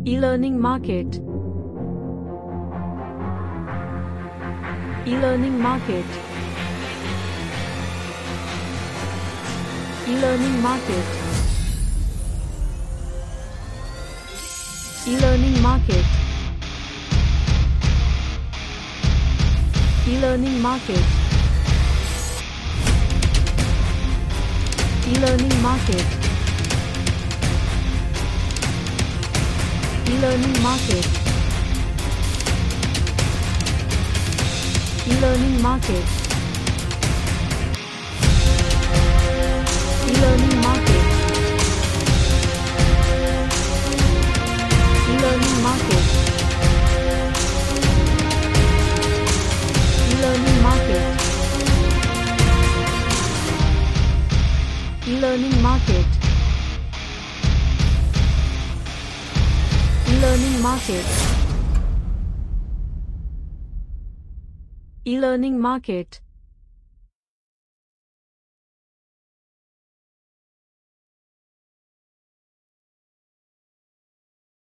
E-learning market. E-learning market. E-learning market. E-learning market. E-learning market. E-learning market. E-learning market. E-learning market. E-learning market. E-learning market. E-learning market. E-learning market. E-learning market. E-learning market.